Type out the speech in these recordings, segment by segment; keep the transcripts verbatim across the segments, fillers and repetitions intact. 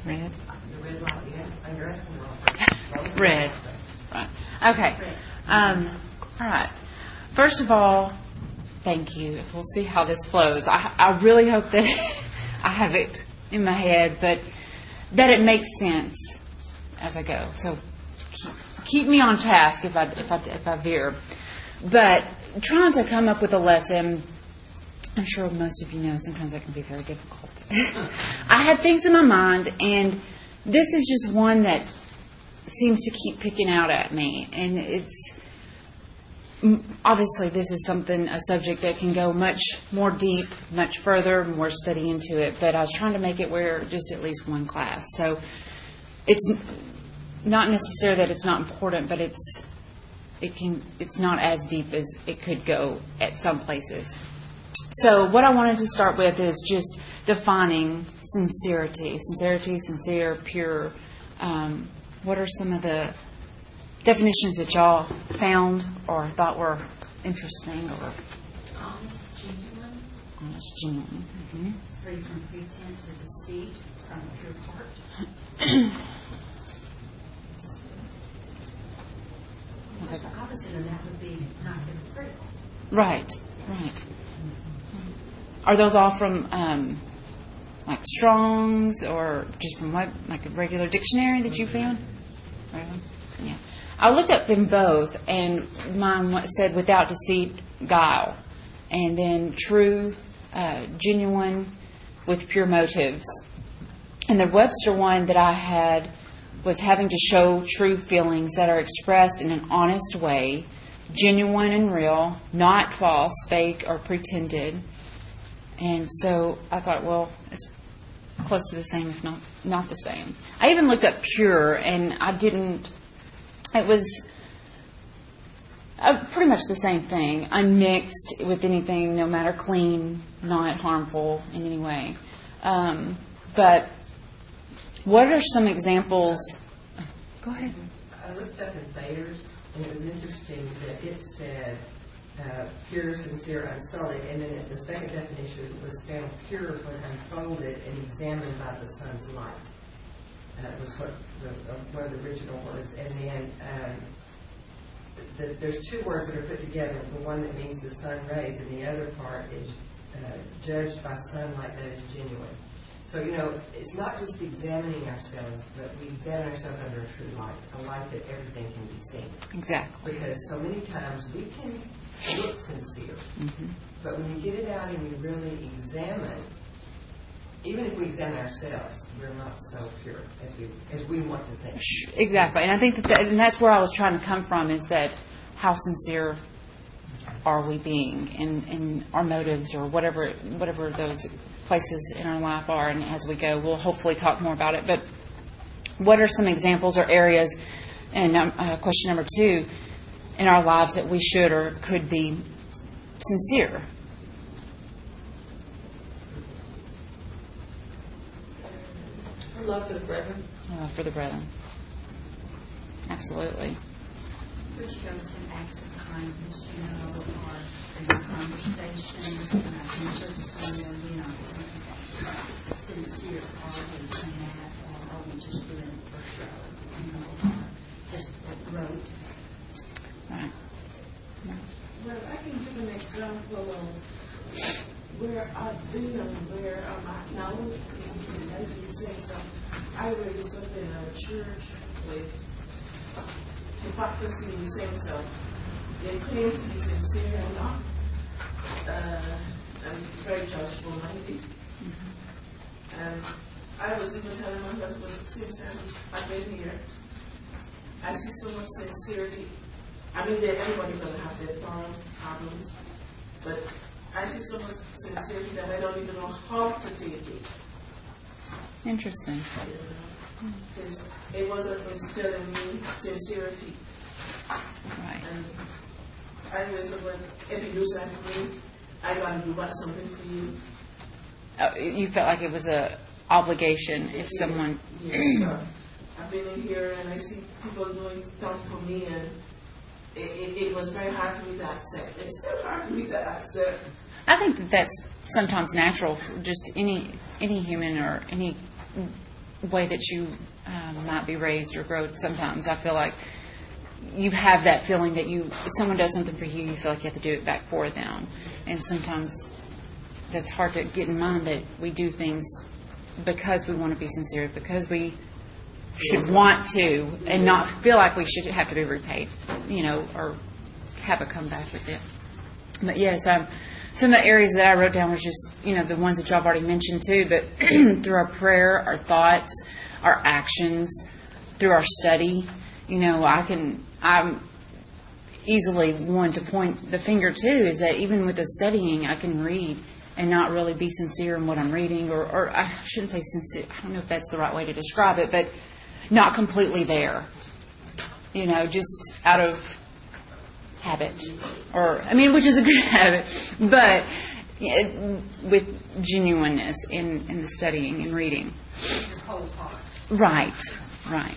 Red. The red light, yes. You're asking wrong. Red. Right. Okay. Um, all right. First of all, thank you. We'll see how this flows. I, I really hope that I have it in my head, but that it makes sense as I go. So keep, keep me on task if I if I if I veer. But trying to come up with a lesson, I'm sure most of you know sometimes that can be very difficult. I had things in my mind, and this is just one that seems to keep picking out at me. And it's obviously this is something, a subject that can go much more deep, much further, more study into it. But I was trying to make it where just at least one class. So it's not necessarily that it's not important, but it's it can it's not as deep as it could go at some places. So what I wanted to start with is just defining sincerity. Sincerity, sincere, pure. Um, what are some of the definitions that y'all found or thought were interesting? Or Honest, genuine. Honest, genuine. Mm-hmm. Free from pretense or deceit, from a pure heart. Well, the opposite of that would be not hypocritical. Right, right. Are those all from um, like Strong's or just from what, like a regular dictionary that you found? Right. Yeah. I looked up them both, and mine said without deceit, guile, and then true, uh, genuine, with pure motives. And the Webster one that I had was having to show true feelings that are expressed in an honest way, genuine and real, not false, fake, or pretended. And so I thought, well, it's close to the same, if not not the same. I even looked up pure, and I didn't. It was uh, pretty much the same thing, unmixed with anything, no matter clean, not harmful in any way. Um, but what are some examples? Go ahead. I looked up in Thayer's, and it was interesting that it said uh, pure, sincere, unsullied, and then the second definition was found pure when unfolded and examined by the sun's light. That was what the, uh, one of the original words. And then um, the, the, there's two words that are put together. The one that means the sun rays, and the other part is uh, judged by sunlight that is genuine. So, you know, it's not just examining ourselves, but we examine ourselves under a true light, a light that everything can be seen. Exactly. Because so many times we can look sincere, Mm-hmm. but when you get it out and you really examine, even if we examine ourselves, we're not so pure as we as we want to think. Exactly, and I think that, that and that's where I was trying to come from, is that how sincere are we being in, in our motives, or whatever whatever those places in our life are. And as we go, we'll hopefully talk more about it. But what are some examples or areas, and um, uh, question number two, in our lives that we should or could be sincere? Love for the brethren. Uh, for the brethren. Absolutely. Which shows in acts of kindness, you know, or in conversations, and I think just someone, you know, sincere are we in that, or are we just doing it for show, you know, or just rote. Right. Well, I can give an example of where I've been and where I'm at now. As you say, so I raised up in a church with hypocrisy in the same self. They claim to be sincere and not. Uh, and very judgeful minded. Mm-hmm. And I was even telling my husband, same time, I've been here. I see so much sincerity. I mean, everybody's going to have their problems, but I see so much sincerity that I don't even know how to take it. Interesting. You know, because it wasn't instilling me sincerity. Right. And I was like, if you do something for me, I got to do about something for you. Oh, you felt like it was a obligation if yeah. someone. Yeah, so I've been in here and I see people doing stuff for me, and it, it, it was very hard for me to accept. It's still hard for me to accept. I think that that's sometimes natural for just any any human or any way that you um, might be raised or grow. Sometimes I feel like you have that feeling that you, if someone does something for you, you feel like you have to do it back for them. And sometimes that's hard to get in mind, that we do things because we want to be sincere, because we should want to, and not feel like we should have to be repaid, you know, or have a comeback with it. But yes, um, some of the areas that I wrote down was just, you know, the ones that y'all have already mentioned too, but through our prayer, our thoughts, our actions, through our study, you know, I can, I'm easily one to point the finger to, is that even with the studying, I can read and not really be sincere in what I'm reading, or, or I shouldn't say sincere, I don't know if that's the right way to describe it, but not completely there, you know, just out of habit, or, I mean, which is a good habit, but it, with genuineness in, in the studying and reading. Your whole heart. Right, right.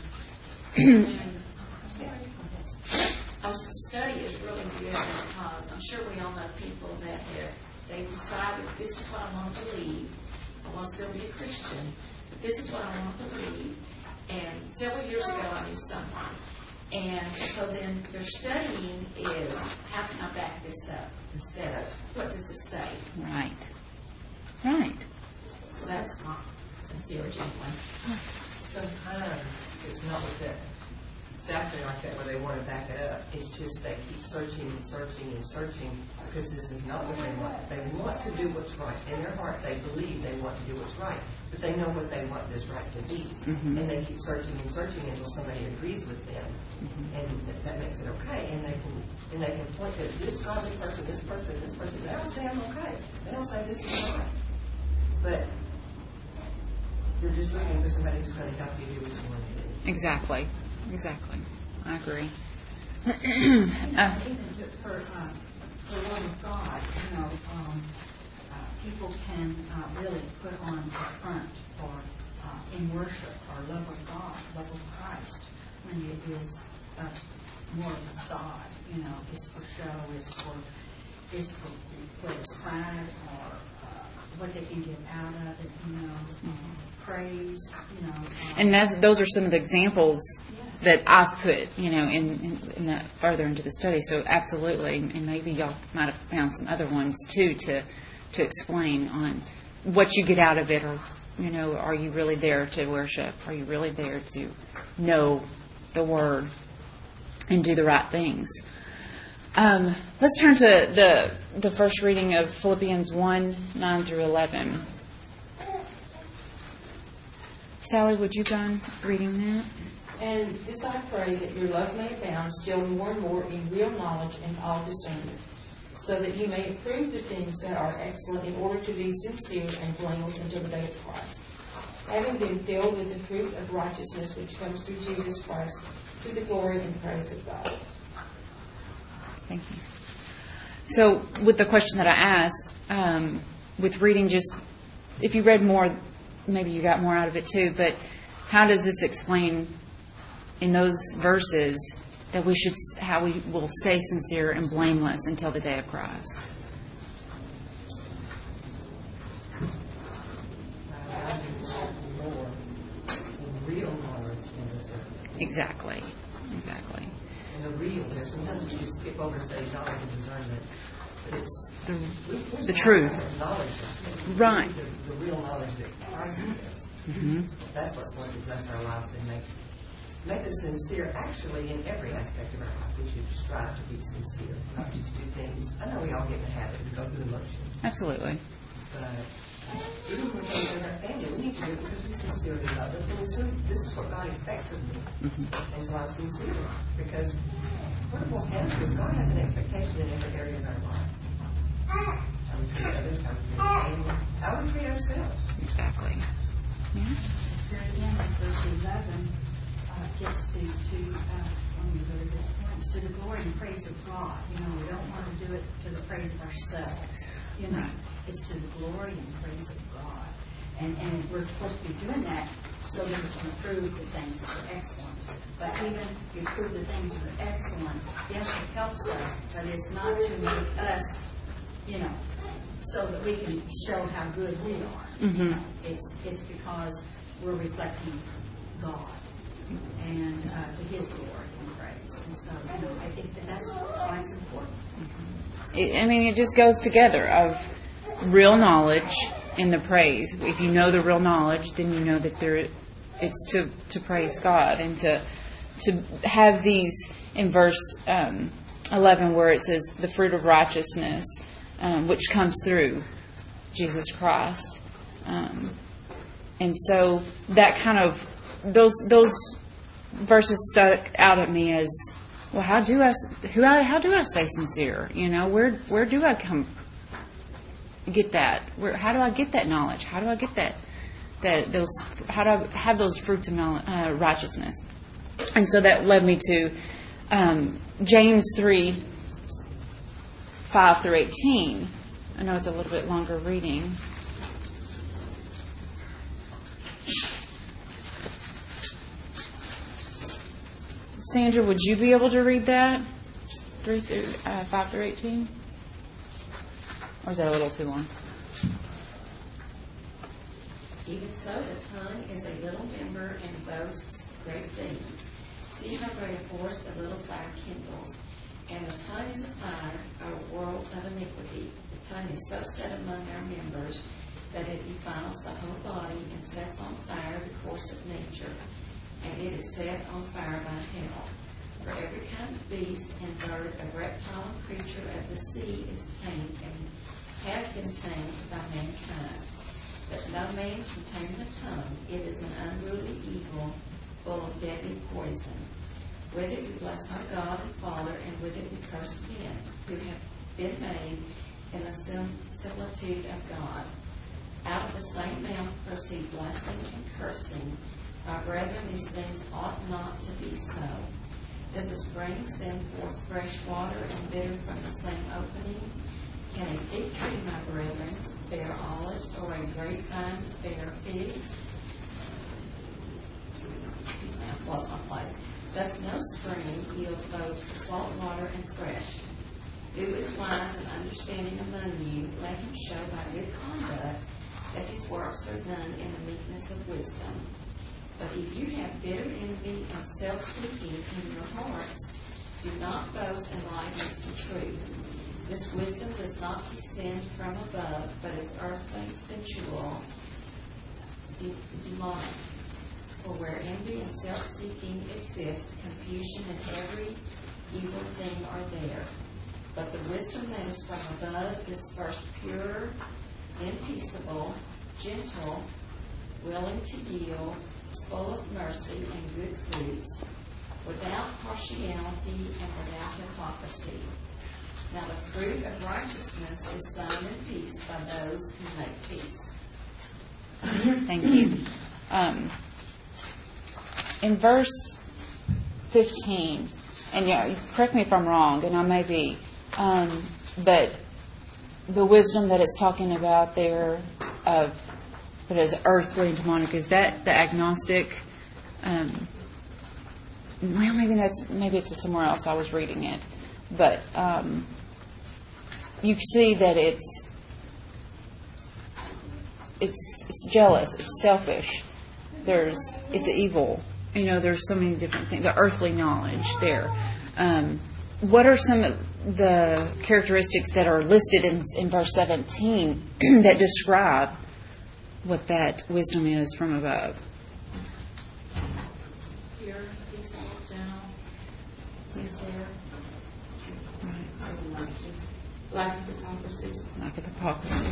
Our study is really good because I'm sure we all know people that have, they've decided this is what I want to believe. I want to still be a Christian, but this is what I want to believe. And several years ago, I knew someone. And so then their studying is, how can I back this up, instead of, what does this say? Right. Right. So that's my sincere genuine. Sometimes it's not with that, exactly like that, where they want to back it up. It's just they keep searching and searching and searching, because this is not what they want. They want to do what's right. In their heart, they believe they want to do what's right, but they know what they want this right to be. Mm-hmm. And they keep searching and searching until somebody agrees with them. Mm-hmm. And that, that makes it okay. And they can and they can point to this godly person, this person, this person. They don't say I'm okay. They don't say this is right. But you're just looking for somebody who's going to help you do what you want to do. Exactly. Exactly. I agree. You know, uh, even to, for uh, the love of God, you know, um, uh, people can uh, really put on the front for uh, in worship or love of God, love of Christ, when it is uh, more of a facade. You know, it's for show, it's for it's for for the pride or uh, what they can get out of it. You know, um, praise. You know, um, and that's, those are some of the examples that I've put, you know, in, in, in the, further into the study. So absolutely, and maybe y'all might have found some other ones too to to explain on what you get out of it, or, you know, are you really there to worship? Are you really there to know the Word and do the right things? Um, let's turn to the the first reading of Philippians one, nine through eleven. Sally, would you go on reading that? And this I pray, that your love may abound still more and more in real knowledge and all discernment, so that you may approve the things that are excellent, in order to be sincere and blameless until the day of Christ, having been filled with the fruit of righteousness which comes through Jesus Christ, to the glory and praise of God. Thank you. So with the question that I asked, um, with reading just, if you read more, maybe you got more out of it too, but how does this explain in those verses that we should, how we will stay sincere and blameless until the day of Christ? More real knowledge and discernment. Exactly. Exactly. And the real, there's sometimes you just skip over and say knowledge and discernment, but it's The, we- we the just truth. have knowledge, Right. The, the real knowledge that Christ gives. Mm-hmm. That's what's going to bless our lives and make make us sincere. Actually, in every aspect of our life, we should strive to be sincere, not just do things. I know we all get in the habit and go through the motions, Absolutely. but even when we're in our family, we need to do it because we sincerely love it. And we assume this is what God expects of me, Mm-hmm. and so I'm sincere. Because what it boils down to is God has an expectation in every area of our life. How we treat others, how we treat our family, how we treat ourselves. Exactly. Yeah. Here again, in verse eleven, uh, gets to, to uh, one of the very good points, to the glory and praise of God. You know, we don't want to do it to the praise of ourselves. You know, Right. it's to the glory and praise of God. And, and we're supposed to be doing that so that we can approve the things that are excellent. But even if you approve the things that are excellent, yes, it helps us, but it's not to make us you know, so that we can show how good we are. Mhm. You know, It's, it's because we're reflecting God and uh, to His glory and praise. And so, you know, I think that that's why it's important. It, I mean, it just goes together of real knowledge and the praise. If you know the real knowledge, then you know that there, it's to, to praise God and to to have these in verse um, eleven where it says the fruit of righteousness, um, which comes through Jesus Christ. Um, and so that kind of, those those verses stuck out at me as, well, how do I who I, how do I stay sincere? You know, where where do I come get that? Where how do I get that knowledge? How do I get that that those how do I have those fruits of knowledge, uh, righteousness? And so that led me to um, James three five through eighteen. I know it's a little bit longer reading. Sandra, would you be able to read that? Three through uh, five through eighteen, or is that a little too long? Even so, the tongue is a little member and boasts great things. See how great a force the little fire kindles. And the tongue is a fire, a world of iniquity. The tongue is so set among our members that it defiles the whole body and sets on fire the course of nature. And it is set on fire by hell. For every kind of beast and bird, a reptile and creature of the sea is tamed and has been tamed by mankind. But no man can tame the tongue. It is an unruly evil, full of deadly poison. With it we bless our God and Father, and with it we curse men, who have been made in the sim- similitude of God. Out of the same mouth proceed blessing and cursing. My brethren, these things ought not to be so. Does the spring send forth fresh water and bitter from the same opening? Can a fig tree, my brethren, bear olives, or a grapevine bear figs? Excuse me, I've lost my place. Thus no spring yields both salt water and fresh. Who is wise and understanding among you? Let him show by good conduct that his works are done in the meekness of wisdom. But if you have bitter envy and self-seeking in your hearts, do not boast and lie against the truth. This wisdom does not descend from above, but is earthly, sensual, demonic. For where envy and self-seeking exist, confusion and every evil thing are there. But the wisdom that is from above is first pure, then peaceable, gentle, willing to yield, full of mercy and good fruits, without partiality and without hypocrisy. Now the fruit of righteousness is sown in peace by those who make peace. Thank you. Um, in verse fifteen, and yeah, correct me if I'm wrong, and I may be, um, but the wisdom that it's talking about there of what is earthly and demonic, is that the agnostic? Um, well, maybe that's maybe it's somewhere else I was reading it, but um, you see that it's it's it's jealous, it's selfish. There's it's evil. You know, there's so many different things. The earthly knowledge there. Um, what are some of the characteristics that are listed in, in verse seventeen that describe what that wisdom is from above? Pure, peaceable, gentle, sincere, Lack of hypocrisy. Lack of hypocrisy.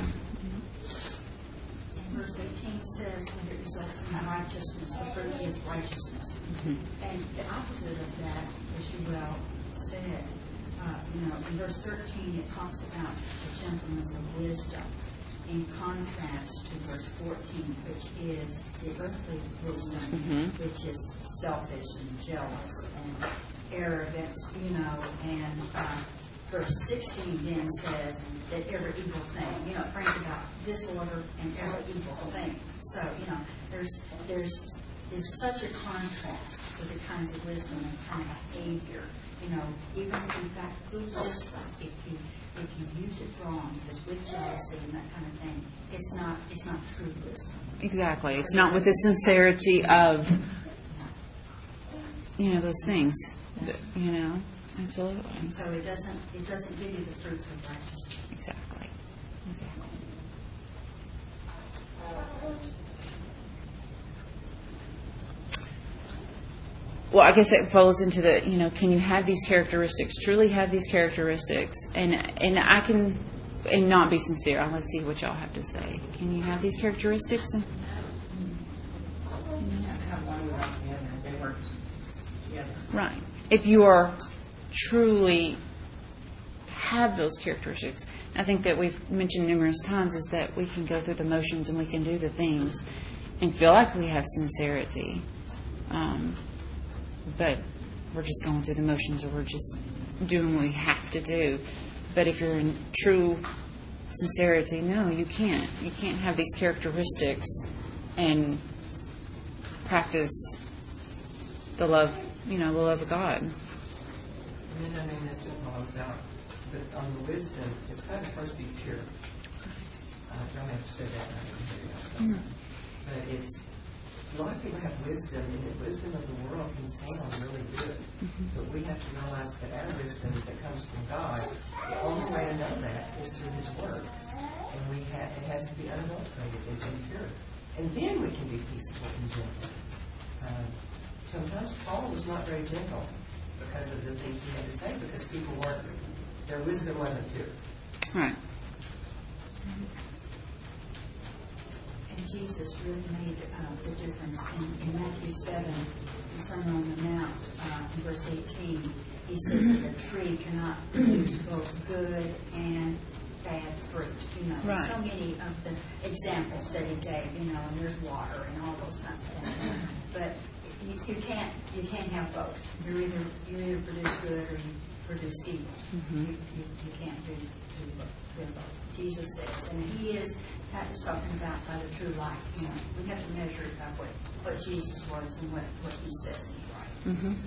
Verse eighteen says, when it results in righteousness, the fruit is righteousness. Mm-hmm. And the opposite of that, as you well said, uh, you know, in verse thirteen, it talks about the gentleness of wisdom, in contrast to verse fourteen, which is the earthly wisdom, Mm-hmm. which is selfish and jealous and arrogant, you know, and uh, verse sixteen then says that every evil thing, you know, it brings about disorder and every evil thing. So, you know, there's there's there's such a contrast with the kinds of wisdom and kind of behavior You know, even if you've got good stuff, if you if you use it wrong, because with jealousy and that kind of thing, it's not it's not true wisdom. Exactly. It's not with the sincerity of, you know, those things. You know, absolutely. And so it doesn't it doesn't give you the fruits of righteousness. Exactly. Exactly. Well, I guess that falls into the, you know, can you have these characteristics, truly have these characteristics, and and I can, and not be sincere. Let's see what y'all have to say. Can you have these characteristics? Have one without the other. They work together. Right. If you are truly have those characteristics, I think that we've mentioned numerous times is that we can go through the motions and we can do the things and feel like we have sincerity. Um, but we're just going through the motions, or we're just doing what we have to do. But if you're in true sincerity, no, you can't. You can't have these characteristics and practice the love, you know, the love of God. And then, I mean, this just follows out, but on the wisdom, it's got to first be pure. I don't have to say that, I can say that. Mm. But it's, a lot of people have wisdom, and the wisdom of the world can sound really good. Mm-hmm. But we have to realize that our wisdom that comes from God, the only way to know that is through His Word. And we have, it has to be unadulterated and impure. And then we can be peaceable and gentle. Um, sometimes Paul was not very gentle because of the things he had to say, because people weren't, their wisdom wasn't pure. Right. And Jesus really made uh, the difference. In, in Matthew seven, the Sermon on the Mount, uh, in verse eighteen, he says that a tree cannot produce both good and bad fruit. You know, Right. so many of the examples that he gave, you know, and there's water and all those kinds of things. But you, you can't you can't have both. You're either you either produce good or you produce evil. Mm-hmm. You, you, you can't do, do both. Jesus says, and he is Pat is talking about by the true light. You know, we have to measure it by what, what Jesus was and what, what he says is right. Mm-hmm.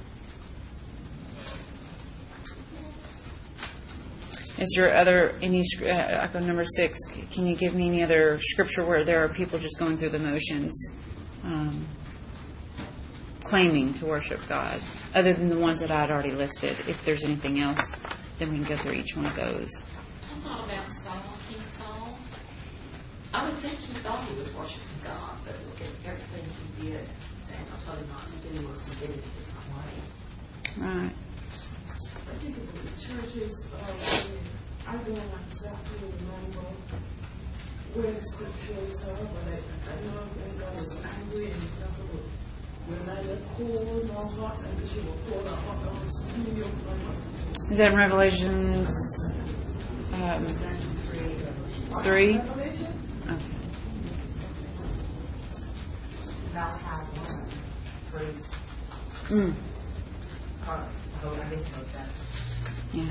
Is there other any? Uh, I go number six. Can you give me any other scripture where there are people just going through the motions, um, claiming to worship God, other than the ones that I'd already listed? If there's anything else, then we can go through each one of those. I thought about Saul, King Saul. I would think he thought he was worshiping God, but look at everything he did. Samuel told him not to do, or he did it a different way. Right. I think of the churches, uh, I don't know exactly remember where the scriptures are, but I, I know when God was angry and he talked about when I let cold or hot, and because you were cold or hot, I was spewing your blood. Is that in Revelations um, three? Revelation? Okay. About how one praise, Mm. or, oh, I guess it was that. Yeah.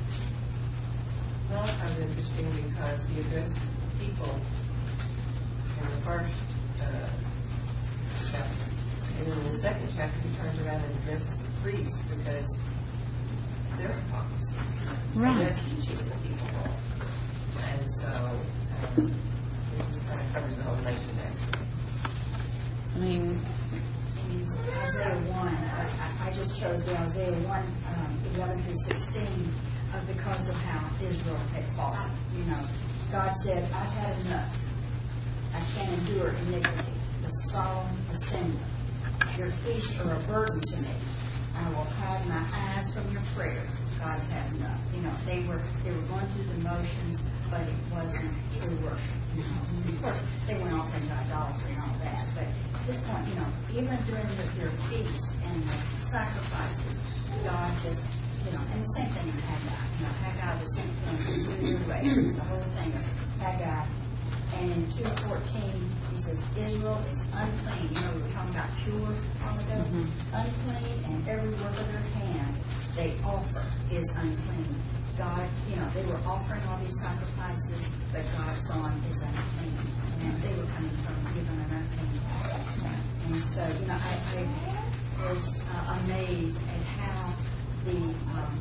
Well, that was interesting because he addresses people in the first uh, chapter. And then in the second chapter, he turns around and addresses the priests because they're hypocrisy. Right. They're teaching the people wrong. And so um, it just kind of covers the whole nation there. I mean, In Isaiah one, I, I just chose the Isaiah one, um, eleven through sixteen, uh, because of how Israel had fallen. You know, God said, I've had enough. I can't endure iniquity, the solemn assembly. Your feasts are a burden to me. I will hide my eyes from your prayers. God had had enough. You know, they were they were going through the motions, but it wasn't true worship. You know, of course, they went off into idolatry and all that. But at this point, you know, even during the, their feasts and the sacrifices, God just, you know, and the same thing in Haggai. You know, Haggai was sent to them to do your ways. The whole thing of Haggai. And in two fourteen, he says, Israel is unclean. You know, we were talking about pure a while ago. Mm-hmm. Unclean, and every work of their hand they offer is unclean. God, you know, they were offering all these sacrifices, but God saw them as unclean. And they were coming from even an unclean heart. And so, you know, I, I was uh, amazed at how the, um,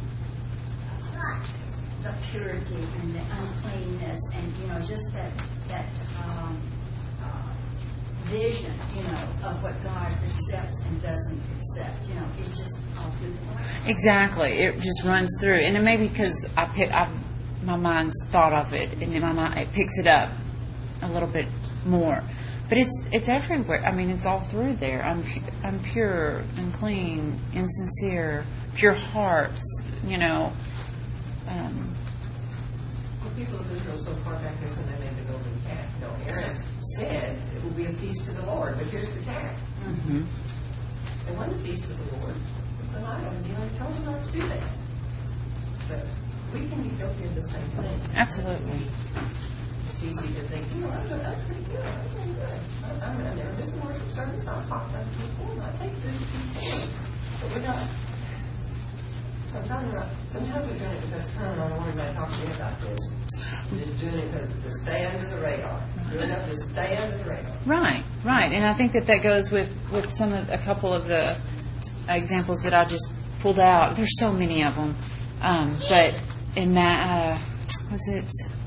the purity and the uncleanness and, you know, just that, that, um, uh, vision, you know, of what God accepts and doesn't accept, you know, it's just all through the Bible. Exactly. It just runs through. And it may be because I pick, I, my mind's thought of it, and in my mind, it picks it up a little bit more. But it's it's everywhere. I mean, it's all through there. I'm I'm pure and clean, insincere, pure hearts. You know. Um, The people of Israel so far back as when they made the golden calf. You know, Aaron said it will be a feast to the Lord, but here's the calf. mm-hmm. It wasn't a feast to the Lord. It's an idol. You know, he told them not to do that. But we can be guilty of the same thing. Absolutely. It's easy to think, you know, I'm doing that's pretty good. I'm doing good. I- I'm going to never miss a worship service. I'll talk to other people and I take food to people. But we're not. Sometimes we're not. Sometimes we're doing it because oh, I don't want anybody to talk to me about this. We're just doing it because to stay under the radar. We're enough to stay under the radar. Right, right. And I think that that goes with, with some of, a couple of the examples that I just pulled out. There's so many of them. Um, but in that, uh, was it,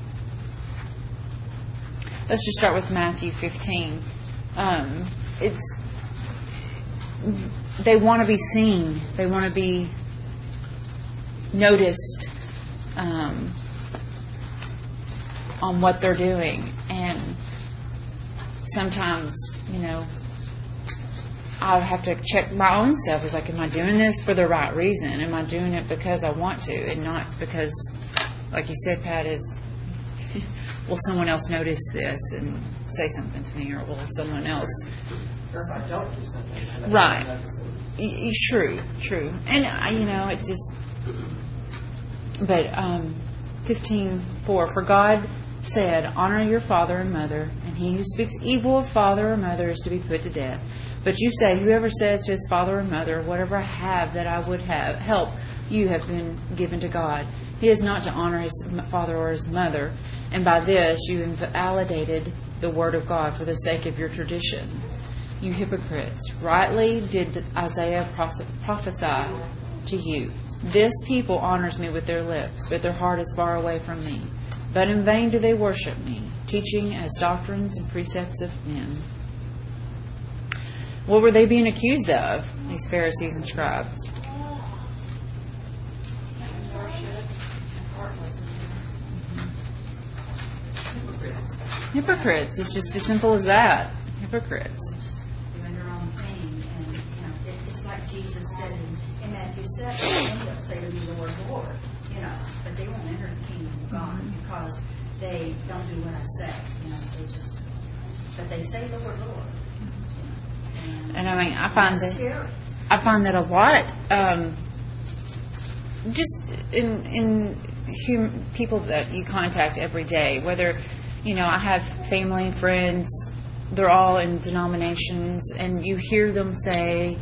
let's just start with Matthew fifteen. Um, it's, they want to be seen. They want to be noticed um, on what they're doing. And sometimes, you know, I have to check my own self. It's like, am I doing this for the right reason? Am I doing it because I want to and not because, like you said, Pat, is will someone else notice this and say something to me, or will someone else? Or if I don't do something. Right. Y- y- True, true. And, I, you know, it's just, but um, fifteen four, for God said, honor your father and mother, and he who speaks evil of father or mother is to be put to death. But you say, whoever says to his father or mother, whatever I have that I would have, help, you have been given to God. He is not to honor his father or his mother, and by this you invalidated the word of God for the sake of your tradition. You hypocrites, rightly did Isaiah prophesy to you. This people honors me with their lips, but their heart is far away from me. But in vain do they worship me, teaching as doctrines and precepts of men. What were they being accused of, these Pharisees and scribes? Hypocrites. It's just as simple as that. Hypocrites. Doing their own thing, and you know, it, it's like Jesus said in, in Matthew seven, they'll say to me, Lord, Lord, you know, but they won't enter the kingdom of God because they don't do what I say. You know, they just, but they say, Lord, Lord. And, And I mean, I find that's that scary. I find that a lot. Um, just in in hum, people that you contact every day, whether you know, I have family and friends. They're all in denominations, and you hear them say,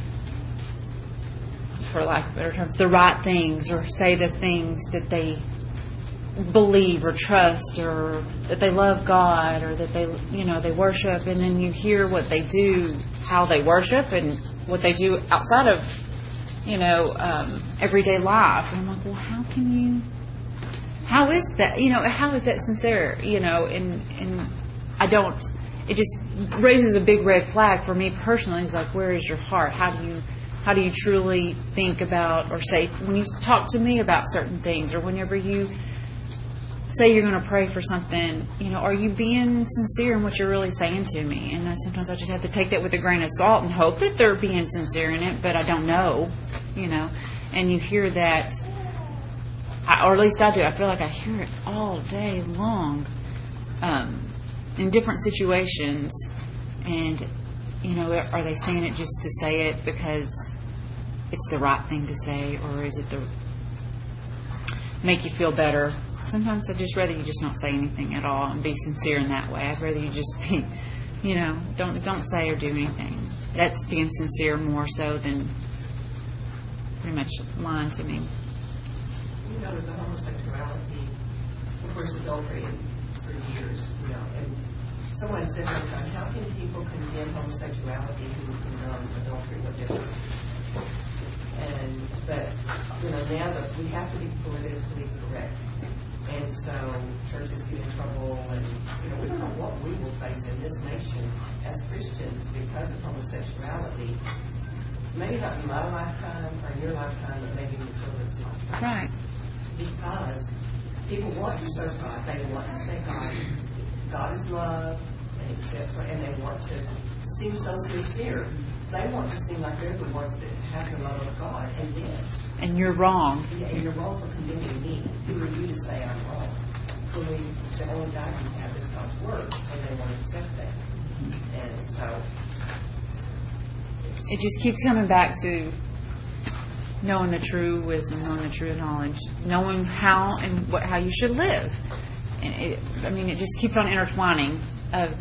for lack of better terms, the right things, or say the things that they believe or trust, or that they love God, or that they, you know, they worship, and then you hear what they do, how they worship, and what they do outside of, you know, um, everyday life. And I'm like, well, how can you? How is that? You know, how is that sincere? You know, and and I don't. It just raises a big red flag for me personally. It's like, where is your heart? How do you, how do you truly think about or say when you talk to me about certain things, or whenever you say you're going to pray for something? You know, are you being sincere in what you're really saying to me? And I, sometimes I just have to take that with a grain of salt and hope that they're being sincere in it, but I don't know. You know, and you hear that. I, or at least I do. I feel like I hear it all day long um, in different situations. And, you know, are they saying it just to say it because it's the right thing to say, or is it to make you feel better? Sometimes I'd just rather you just not say anything at all and be sincere in that way. I'd rather you just be, you know, don't don't say or do anything. That's being sincere more so than pretty much lying to me. You know, with the homosexuality, of course, adultery for years, you know, and someone said one time, how can people condemn in homosexuality who condone adultery, what difference? And, but, you know, now that we have to be politically correct. And so churches get in trouble, and, you know, we don't know what we will face in this nation as Christians because of homosexuality. Maybe not in my lifetime or in your lifetime, but maybe in your children's lifetime. Right. Because people want to serve God. They want to say God, God is love, and accept, and they want to seem so sincere. They want to seem like they're the ones that have the love of God, and then. And you're wrong. Yeah, and you're wrong for condemning me. Who are you to say I'm wrong? When we, the only God you have is God's Word, and they won't accept that. And so. It just keeps coming back to knowing the true wisdom, knowing the true knowledge, knowing how and what how you should live. And it, I mean, it just keeps on intertwining of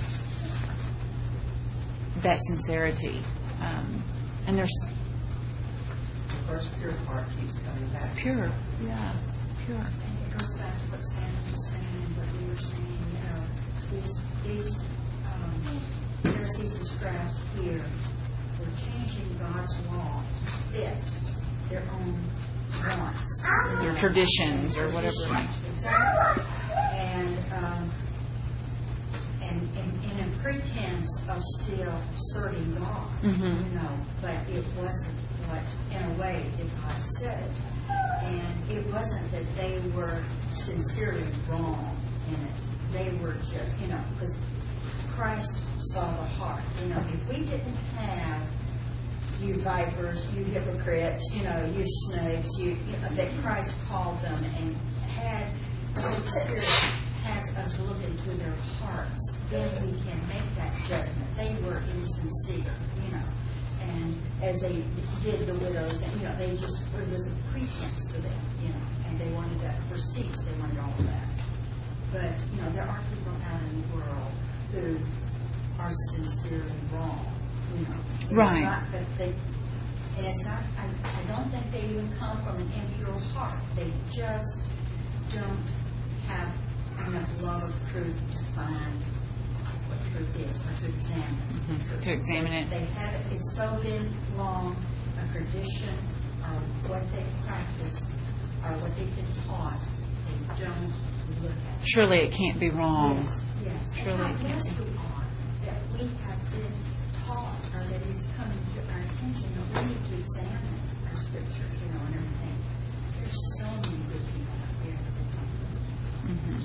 that sincerity. Um, and there's The first pure part keeps coming back. pure, yeah, pure. And it goes back to what Stan was saying and what we were saying, you know, these, these um, Pharisees and scribes here were changing God's law to fit their own wants. Your traditions or whatever. Right. Exactly. And, um, and, and, and in pretense of still serving God, Mhm. you know, but it wasn't what, in a way, that God said. And it wasn't that they were sincerely wrong in it. They were just, you know, because Christ saw the heart. You know, if we didn't have you vipers, you hypocrites, you know, you snakes, you, you know, that Christ called them and had the Holy Spirit has us look into their hearts, then we can make that judgment. They were insincere, you know, and as they did the widows, and you know, they just, it was a pretense to them, you know, and they wanted that receipts, they wanted all of that. But, you know, there are people out in the world who are sincerely wrong, you know. It's Right. not that they, and it's not, I, I don't think they even come from an impure heart. They just don't have enough love of truth to find what truth is, or to examine Mhm. truth. To examine it. They have it, it's so been long a tradition of what they practiced or what they've been taught, they don't look at it. Surely it can't be wrong. Yes, yes. Surely And it how can't blessed be. we are that we have been taught, or that it's coming to our attention, that we need to examine our scriptures, you know, and everything. There's so many good people out there that we don't know. Mhm.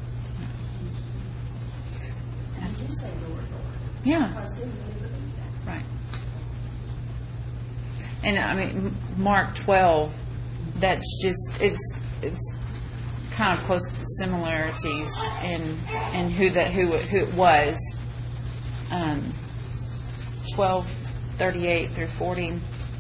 And you say, Lord, Lord. Yeah. Because they really believe that. Right. And I mean, M- Mark twelve, that's just, it's it's kind of close to the similarities in in who that who it, who it was. Um, twelve thirty-eight through forty.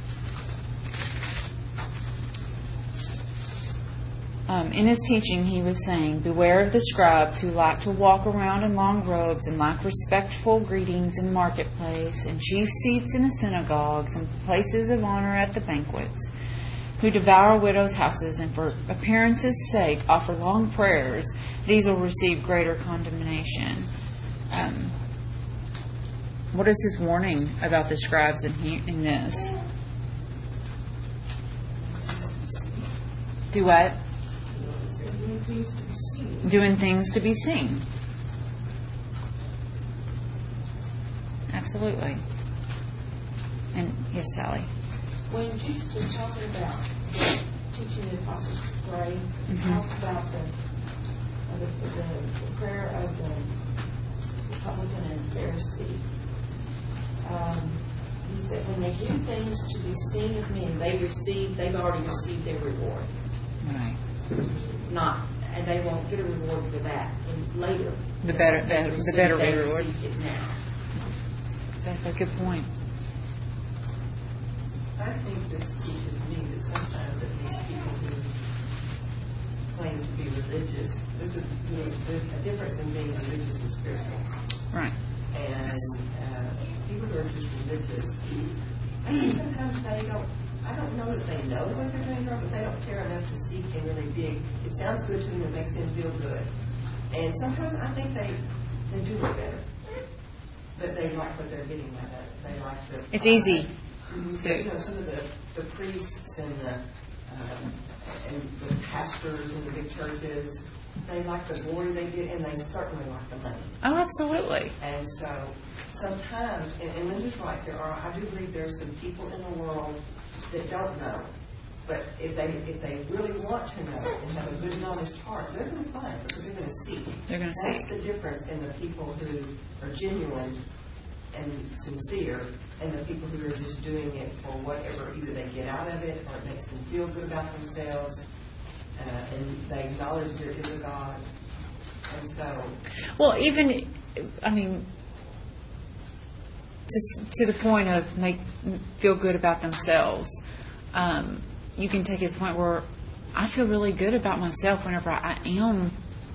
Um, in his teaching, he was saying, "Beware of the scribes who like to walk around in long robes and like respectful greetings in the marketplace and chief seats in the synagogues and places of honor at the banquets, who devour widows' houses and for appearance's sake offer long prayers. These will receive greater condemnation." Um, what is his warning about the scribes in, he, in this? Do what? Doing things to be seen. Doing things to be seen. Absolutely. And yes, Sally. When Jesus was talking about teaching the apostles to pray, he Mhm. talked about the, uh, the, the, the prayer of the publican and Pharisee. Um, he said, when they do things to be seen of men, they receive, they've already received their reward. Right. Not, and they won't get a reward for that in later. The better- They better- the receive- better they reward. received it now. Exactly. Good point. I think this teaches me that sometimes that these people who claim to be religious, there's a, there's a difference in being religious and spiritual. Right. And uh, people who are just religious, I think sometimes they don't, I don't know that they know what they're doing wrong, but they don't care enough to seek and really dig. It sounds good to them, it makes them feel good. And sometimes I think they, they do know better. but they like what they're getting out of it. They like the. It's easy. Mhm. to- You know, some of the, the priests and the, um, and the pastors in the big churches, they like the glory they get, and they certainly like the money. Oh, absolutely. And so sometimes, and, and Linda's right, there are, I do believe there are some people in the world that don't know. But if they if they really want to know and have a good and honest heart, they're going to find, because they're going to seek. They're going to That's seek. the difference in the people who are genuine and sincere and the people who are just doing it for whatever, either they get out of it or it makes them feel good about themselves, uh, and they acknowledge there is a God. And so, Well, even, I mean, to, to the point of make feel good about themselves, um, you can take it to the point where I feel really good about myself whenever I am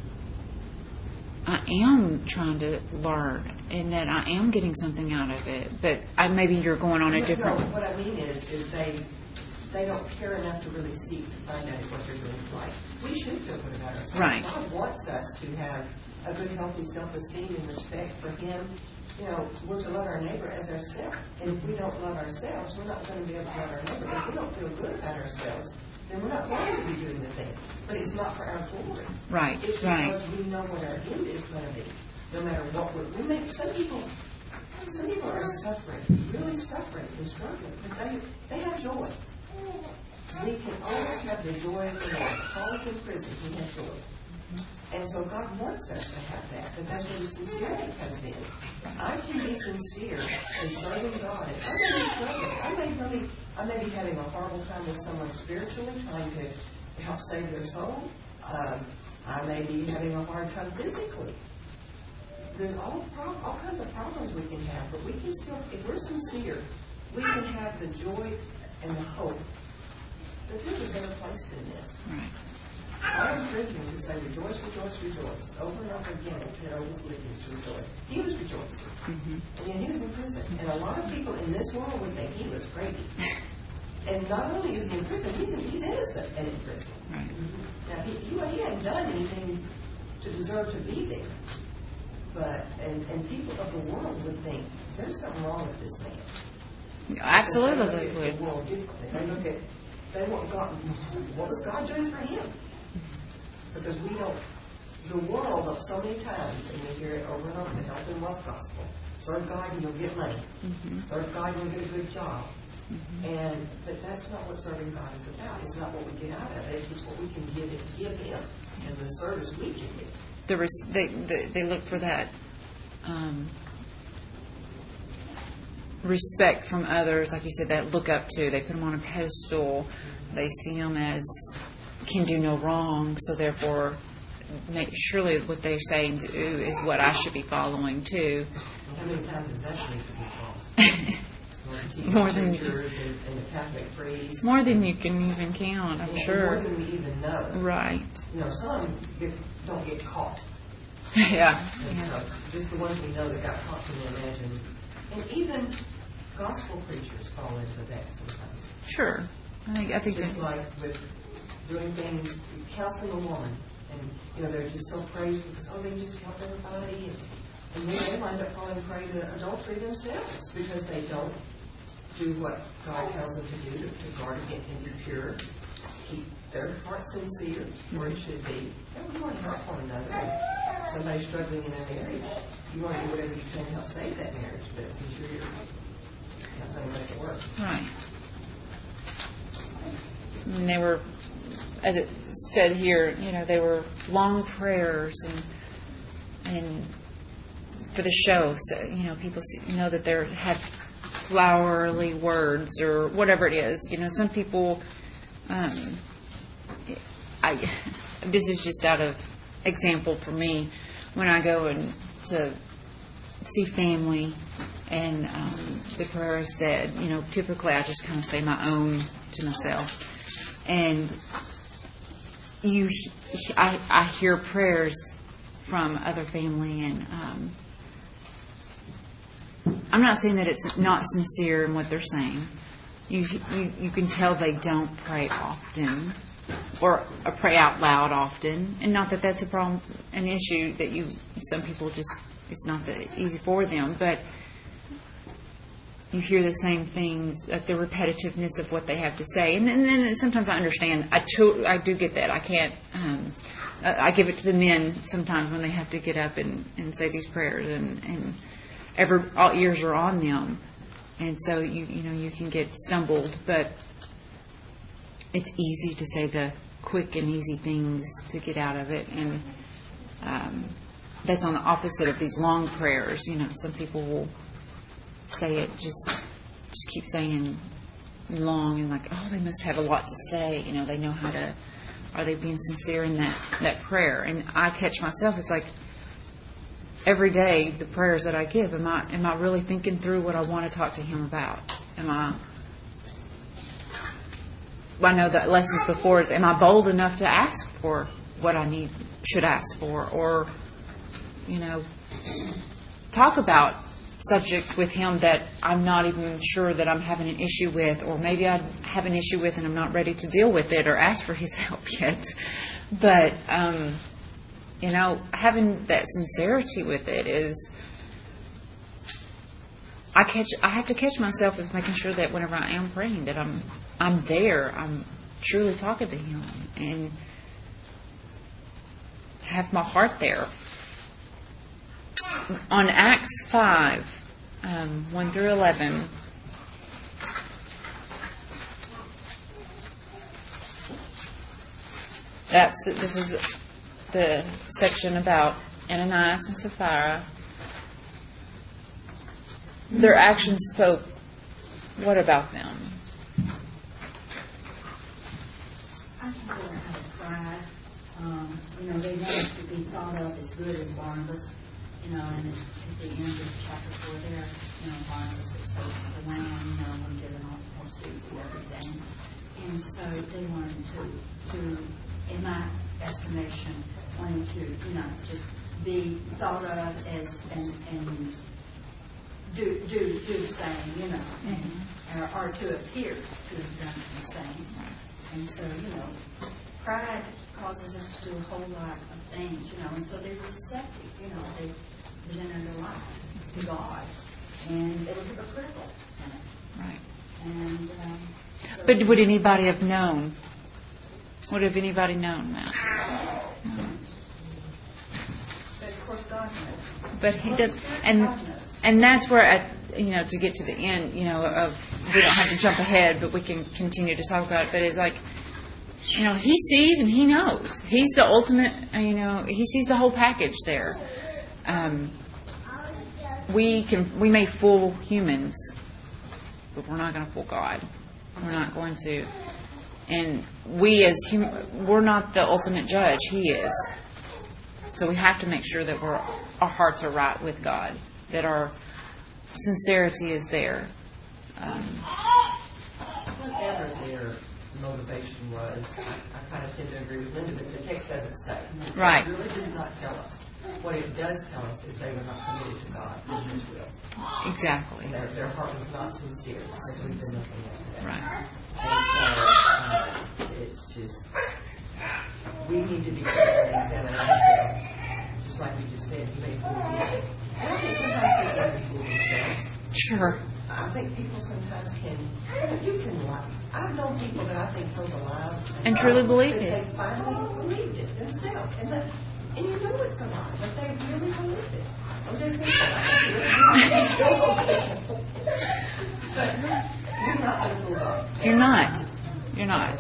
I am trying to learn and that I am getting something out of it. But I, maybe you're going on a no, different... what I mean is, is they they don't care enough to really seek to find out what they're doing right. We should feel good about ourselves. Right. God wants us to have a good, healthy self-esteem and respect for Him. You know, we're to love our neighbor as ourselves. And if we don't love ourselves, we're not going to be able to love our neighbor. If we don't feel good about ourselves, then we're not going to be doing the thing. But it's not for our glory. Right, It's right. because we know what our end is going to be. No matter what we're... We may, some people... Some people are suffering, really suffering and struggling, but they, they have joy. We can always have the joy of the Lord. Paul was in prison, he had joy. And so God wants us to have that, but that's where the sincerity comes in. I can be sincere in serving God, and I may be struggling. I may really, I may be having a horrible time with someone spiritually, trying to help save their soul. Um, I may be having a hard time physically. There's all pro- all kinds of problems we can have, but we can still, if we're sincere, we can have the joy and the hope that there's a better place than this. Right. Our President would say, rejoice, rejoice, rejoice, over and over again, and over Philippians to rejoice. He was rejoicing. Mm-hmm. And yet he was in prison. And a lot of people in this world would think he was crazy. And not only is he in prison, he's, he's innocent and in prison. Right. Now, he, he, he hadn't done anything to deserve to be there. But, and, and people of the world would think, there's something wrong with this man. Absolutely They they look at would. the world differently. They look at, they want God, what was God doing for him? Because we don't, the world, so many times, and we hear it over and over, the health and wealth gospel. Serve God and you'll get money. Mm-hmm. Serve God and you'll get a good job. Mm-hmm. And, but that's not what serving God is about. It's not what we get out of it. It's what we can give and give Him and the service we can give. The res- they, they they look for that um, respect from others, like you said, that look up to. They put them on a pedestal. They see them as can do no wrong, so therefore, make, surely what they're saying to do is what I should be following too. How many times is that need to be false? More than you- teachers and, and the Catholic priests. More than you can even count, I'm and sure. More than we even know. Right. You know, some get, don't get caught. Yeah. And so just the ones we know that got caught, can you imagine? And even gospel preachers fall into that sometimes. Sure. I think I think Just that, like with doing things, counseling a woman, and you know they're just so praised because oh they just help everybody, and, and then they wind up falling prey to adultery themselves because they don't do what God tells them to do to, to guard against and be pure, keep their heart sincere where it should be. And we want to help one another. And somebody struggling in their marriage, you want to do whatever you can to help save that marriage, but be sure you're not going to make it work. right. And they were, as it said here, you know, they were long prayers and and for the show. So you know, people see, know that they had flowery words or whatever it is. You know, some people. Um, I this is just out of example for me when I go and to see family and um, the prayer is said. You know, typically I just kind of say my own to myself. And you, I, I hear prayers from other family, and um, I'm not saying that it's not sincere in what they're saying. You, you, you can tell they don't pray often, or, or pray out loud often, and not that that's a problem, an issue that you. Some people just it's not that easy for them, but you hear the same things, like the repetitiveness of what they have to say. And, and then sometimes I understand. I, cho- I do get that. I can't, um, I, I give it to the men sometimes when they have to get up and, and say these prayers, and, and every, all ears are on them. And so, you you know, you can get stumbled, but it's easy to say the quick and easy things to get out of it. And um, that's on the opposite of these long prayers. You know, some people will say it just just keep saying long and like, oh, they must have a lot to say. You know, they know how to, are they being sincere in that, that prayer? And I catch myself, it's like every day the prayers that I give, am I am I really thinking through what I want to talk to Him about? Am I, I know that lessons before is, am I bold enough to ask for what I need, should ask for? Or, you know, talk about subjects with Him that I'm not even sure that I'm having an issue with, or maybe I have an issue with and I'm not ready to deal with it or ask for His help yet. But, um, you know, having that sincerity with it is, I catch, I have to catch myself as making sure that whenever I am praying that I'm, I'm there, I'm truly talking to Him and have my heart there. On Acts five, um, one through eleven, that's this is the section about Ananias and Sapphira. Their actions spoke what about them? I think they were out of pride. Um, you know, they wanted to be thought of as good as Barnabas. You know, and at the end of chapter four there, you know, Barnabas accepted the land, you know, and given all the proceeds and everything. And so they wanted to, to, in my estimation, wanted to, you know, just be thought of as, and, and do, do, do the same, you know, mm-hmm. or, or to appear to have done the same. And so, you know, pride causes us to do a whole lot of things, you know, and so they're deceptive, you know, they presented their life to God, and they were hypocritical in it. Right. And, um, so but would anybody have known? Would have anybody known that? But of course God knows. But He does, and and that's where, I, you know, to get to the end, you know, of we don't have to jump ahead, but we can continue to talk about it. But it's like, you know, He sees and He knows. He's the ultimate, you know, He sees the whole package there. Um, we can, we may fool humans, but we're not going to fool God. We're not going to. And we as hum, we're not the ultimate judge. He is. So we have to make sure that we're, our hearts are right with God, that our sincerity is there. Um, Whatever their motivation was, I, I kind of tend to agree with Linda, but the text doesn't say. The Right. It really does not tell us. What it does tell us is they were not committed to God in His will. exactly. And their, their heart was not sincere, as we've been looking at today. Right. And so, uh, it's just, we need to be careful and examine ourselves. Just like we just said, He may fool you. And I think sometimes people can fool themselves. Sure. I think people sometimes can, you can lie. I've known people that I think told a lie. And truly believed but it. They finally believed it themselves. And, that, and you know it's a lie, but they really believed it. I'm just saying, but you're not going to fool God. You're not. You're not.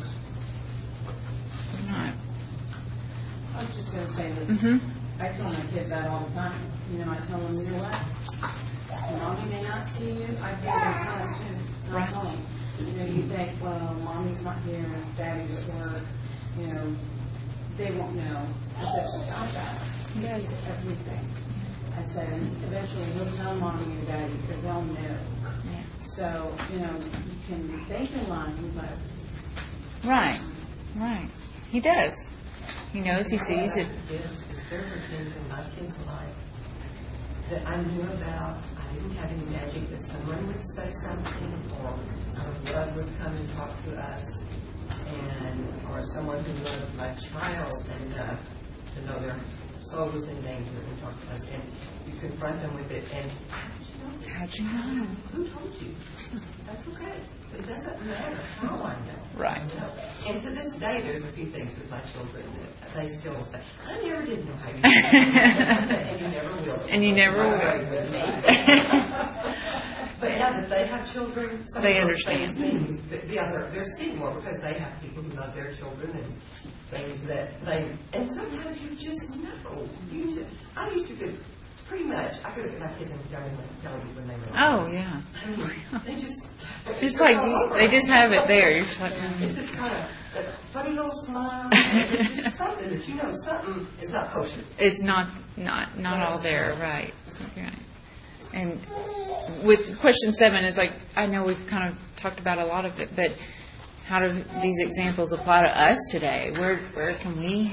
You're not. I was just going to say that Mm-hmm. I tell my kids that all the time. You know, I tell them, you know what? Mommy may not see you. I give them time too. Right. I tell them, you know, you think, well, mommy's not here, daddy's at work. You know, they won't know. I said, God got it. He does everything. I said, and eventually he'll tell mommy and daddy because they'll know. Yeah. So, you know, you can think you're lying, but Right. Right. He does. He knows. He sees it. Yes, because there were things in my kids' life that I knew about. I didn't have any magic, but someone would say something, or our blood would come and talk to us, and or someone who loved my child enough to know their soul was in danger and talked to us, and you confront them with it, and How'd you know? who told you? That's okay. It doesn't matter how I know. Right. You know? And to this day, there's a few things with my children that they still say, I never did know how you did that. And you never will. And you never will. Right with me. But yeah, that they have children, some They of those understand. same things, the, the other, they're seeing more because they have people who love their children and things that they, and sometimes you just know. You just, I used to could, pretty much, I could look at my kids and tell them, tell you when they were Oh, yeah. I mean, they just, It's like, they just have it there. You're just like, it's just kind of a funny little smile. It's just something that you know something is not kosher. it's not, not, not all there, right. Right. And with question seven, is like, I know we've kind of talked about a lot of it, but how do these examples apply to us today? Where, where can we,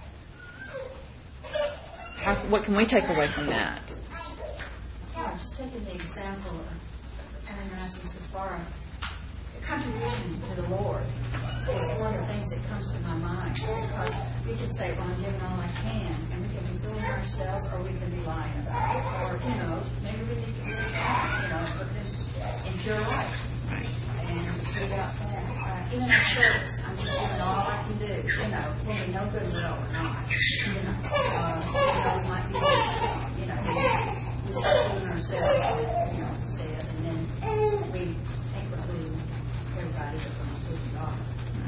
how, what can we take away from that? Yeah, just taking the example of Ananias and Sapphira, the contribution to the Lord is one of the things that comes to my mind. Because we can say, well, I'm giving all I can, and we can be fooling ourselves, or we can be lying about it. Or, you know, maybe we need to be lying, you know, but then in pure life. And see about that. Uh, even in service, I'm just doing all I can do, you know, when we know good will or not. You know, uh, you know, we might be, you know, we start fooling ourselves, you know, said, and then we think we're fooling everybody, but we're not fooling God.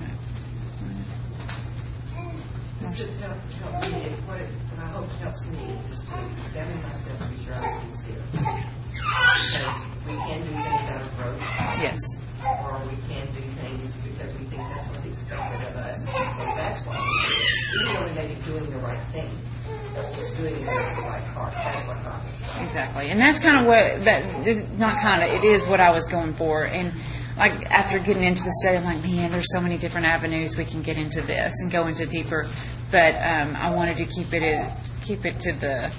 It's just help, help me, and what it, what I hope helps me is to examine myself to be sure I'm sincere. Because we can do things out of growth. Yes. Or we can do things because we think that's what's expected of us. So that's why we do it. Even though we may be doing the right thing, just doing it with the right heart. That's what God is. Exactly. And that's kind of what, that, not kind of, it is what I was going for. And like after getting into the study, I'm like, man, there's so many different avenues we can get into this and go into deeper. But um, I wanted to keep it, in, keep it to the,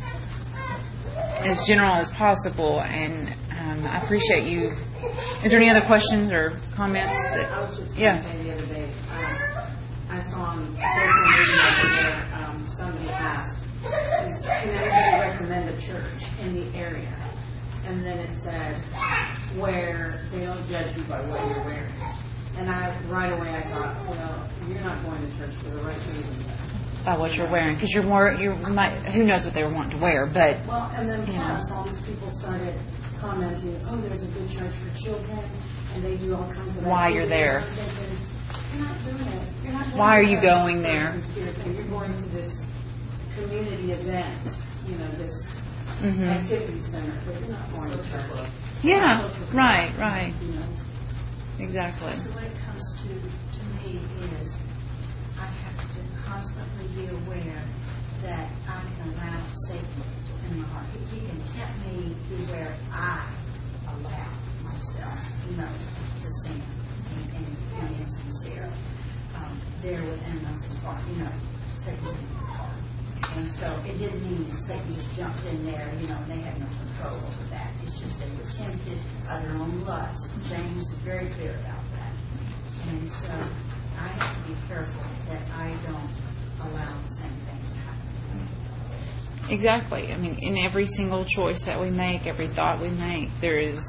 as general as possible. And um, I appreciate you. Is there any other questions or comments? That, I was just going yeah. to say the other day, um, I saw on social media where um, somebody asked, is, can anybody recommend a church in the area? And then it said, where they don't judge you by what you're wearing. And I, right away I thought, well, you're not going to church for the right reasons. By what you're wearing, because you're more, you might, who knows what they were wanting to wear, but Well, and then you plus, know. all these people started commenting, oh, there's a good church for children, and they do all kinds of Why you're there. activities." You're not doing it. You're not going Why are to you that going there? You're going to this community event, you know, this Mhm. activity center, but you're not going to church. Yeah, Social club, right, right, You know, exactly. So what it comes to, to me is I have to constantly be aware that I can allow Satan in my heart. He, he can tempt me to where I allow myself, you know, to sin and, and, and be insincere. Um, there within us is heart, you know, Satan's in my heart. And so it didn't mean that Satan just jumped in there, you know, and they had no control over that. It's just they were tempted by their own lust. James is very clear about that. And so I have to be careful that I don't allow the same thing to happen. Exactly. I mean, in every single choice that we make, every thought we make, there is,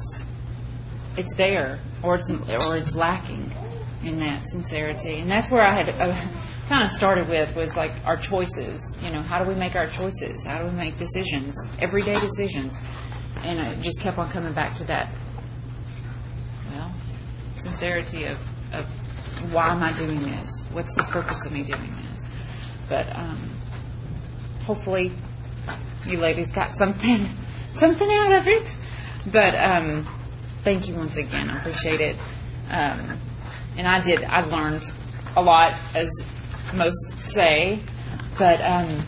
it's there, or it's or it's lacking in that sincerity. And that's where I had uh, kind of started with was like our choices. You know, how do we make our choices? How do we make decisions, everyday decisions? And I just kept on coming back to that. Well, sincerity of of why am I doing this? What's the purpose of me doing this? But um, hopefully, you ladies got something something out of it. But um, thank you once again. I appreciate it. Um, and I did. I learned a lot, as most say, but um,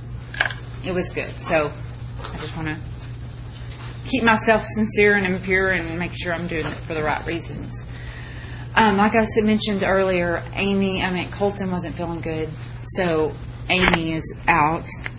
it was good. So I just want to keep myself sincere and impure and make sure I'm doing it for the right reasons. Um, like I said, mentioned earlier, Amy, I mean, Colton wasn't feeling good, so Amy is out.